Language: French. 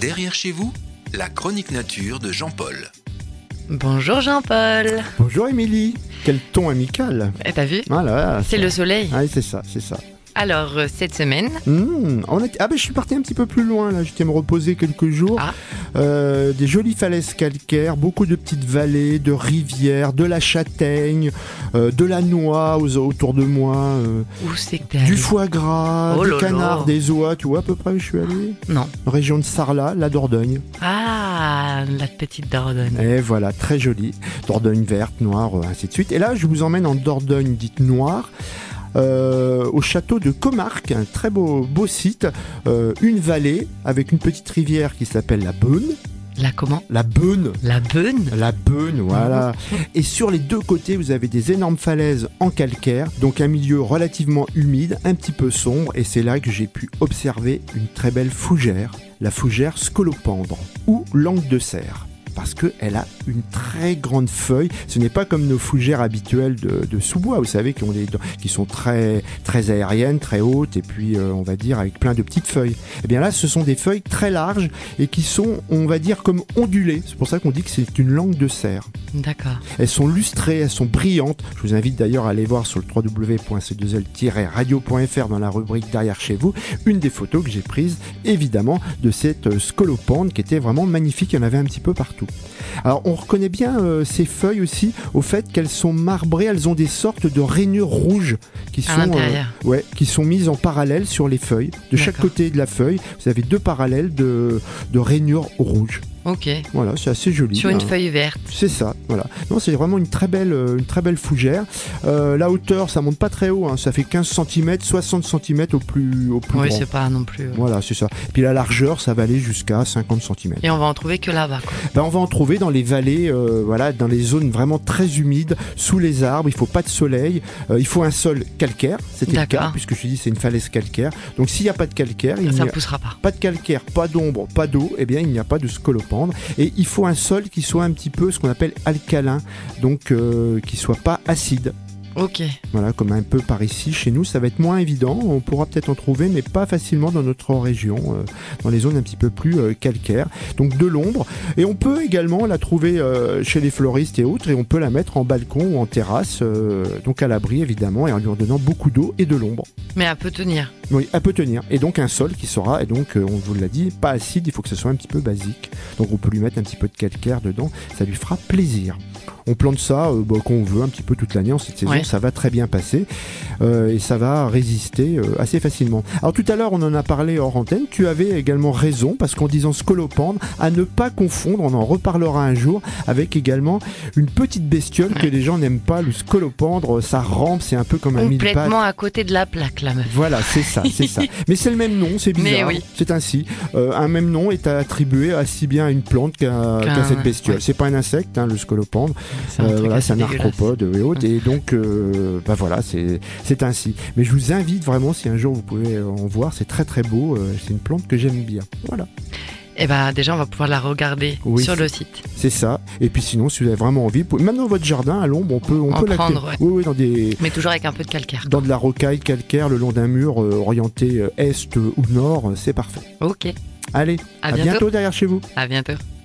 Derrière chez vous, la chronique nature de Jean-Paul. Bonjour Jean-Paul. Bonjour Émilie. Quel ton amical. T'as vu ? Voilà, C'est le soleil. Ah, c'est ça. Alors, cette semaine... Je suis parti un petit peu plus loin, là. J'étais me reposer quelques jours. Des jolies falaises calcaires, beaucoup de petites vallées, de rivières, de la châtaigne, de la noix autour de moi. Où c'est que t'es allé ? Du foie gras, Oh du là canard, là. des oies. Tu vois à peu près où je suis allé ? Non. Région de Sarlat, la Dordogne. Ah, la petite Dordogne. Et voilà, très jolie. Dordogne verte, noire, ainsi de suite. Et là, je vous emmène en Dordogne dite noire. Au château de Comarque, un très beau site, une vallée avec une petite rivière qui s'appelle la Beune. La comment ? La Beune. La Beune ? La Beune, voilà. Et sur les deux côtés, vous avez des énormes falaises en calcaire, donc un milieu relativement humide, un petit peu sombre, et c'est là que j'ai pu observer une très belle fougère, la fougère scolopendre, ou langue de cerf. Parce qu'elle a une très grande feuille. Ce n'est pas comme nos fougères habituelles de sous-bois, vous savez, qui sont très, très aériennes, très hautes, et puis on va dire avec plein de petites feuilles. Et bien là, ce sont des feuilles très larges et qui sont, on va dire, comme ondulées. C'est pour ça qu'on dit que c'est une langue de cerf. D'accord. Elles sont lustrées, elles sont brillantes. Je vous invite d'ailleurs à aller voir sur le www.c2l-radio.fr dans la rubrique Derrière chez vous, une des photos que j'ai prises, évidemment, de cette scolopendre qui était vraiment magnifique. Il y en avait un petit peu partout. Alors on reconnaît bien ces feuilles aussi au fait qu'elles sont marbrées, elles ont des sortes de rainures rouges qui sont mises en parallèle sur les feuilles. De chaque côté de la feuille, vous avez deux parallèles de rainures rouges. Ok. Voilà, c'est assez joli. Sur une feuille verte. C'est ça, voilà. Non, c'est vraiment une très belle fougère. La hauteur, ça monte pas très haut, hein. Ça fait 15 cm, 60 cm au plus Oui, grand. c'est pas non plus... Voilà, c'est ça. Et puis la largeur, ça va aller jusqu'à 50 cm. Et on va en trouver que là-bas, quoi. On va en trouver dans les vallées, dans les zones vraiment très humides, sous les arbres. Il faut pas de soleil. Il faut un sol calcaire. C'était le cas, puisque je te dis c'est une falaise calcaire. Donc s'il n'y a pas de calcaire, ça poussera pas. Pas de calcaire, pas d'ombre, pas d'eau, eh bien il n'y a pas de scolopendre. Et il faut un sol qui soit un petit peu ce qu'on appelle alcalin, donc qui soit pas acide. Ok. Voilà, comme un peu par ici, chez nous, ça va être moins évident. On pourra peut-être en trouver, mais pas facilement dans notre région, dans les zones un petit peu plus calcaires. Donc de l'ombre. Et on peut également la trouver chez les fleuristes et autres, et on peut la mettre en balcon ou en terrasse, donc à l'abri évidemment, et en lui en donnant beaucoup d'eau et de l'ombre. Mais elle peut tenir. Oui, elle peut tenir. Et donc un sol qui sera, et donc on vous l'a dit, pas acide, il faut que ce soit un petit peu basique. Donc on peut lui mettre un petit peu de calcaire dedans, ça lui fera plaisir. On plante ça quand on veut, un petit peu toute l'année en cette saison, ça va très bien passer et ça va résister assez facilement. Alors tout à l'heure, on en a parlé hors antenne, tu avais également raison, parce qu'en disant scolopendre, à ne pas confondre, on en reparlera un jour, avec également une petite bestiole que les gens n'aiment pas, le scolopendre, ça rampe, c'est un peu comme un mille-pattes. Complètement à côté de la plaque, la meuf. Voilà, c'est ça. Mais c'est le même nom, c'est bizarre, c'est ainsi. Un même nom est attribué aussi bien à une plante qu'à cette bestiole. Ouais. C'est pas un insecte, le scolopendre. C'est un arthropode et autres, et donc voilà, c'est ainsi. Mais je vous invite vraiment, si un jour vous pouvez en voir, c'est très très beau, c'est une plante que j'aime bien. Voilà. Et déjà on va pouvoir la regarder sur le site. C'est ça. Et puis sinon, si vous avez vraiment envie, même dans votre jardin à l'ombre, on peut la prendre. Oui, dans mais toujours avec un peu de calcaire. Dans de la rocaille calcaire, le long d'un mur orienté est ou nord, c'est parfait. Ok. Allez, à bientôt derrière chez vous. À bientôt.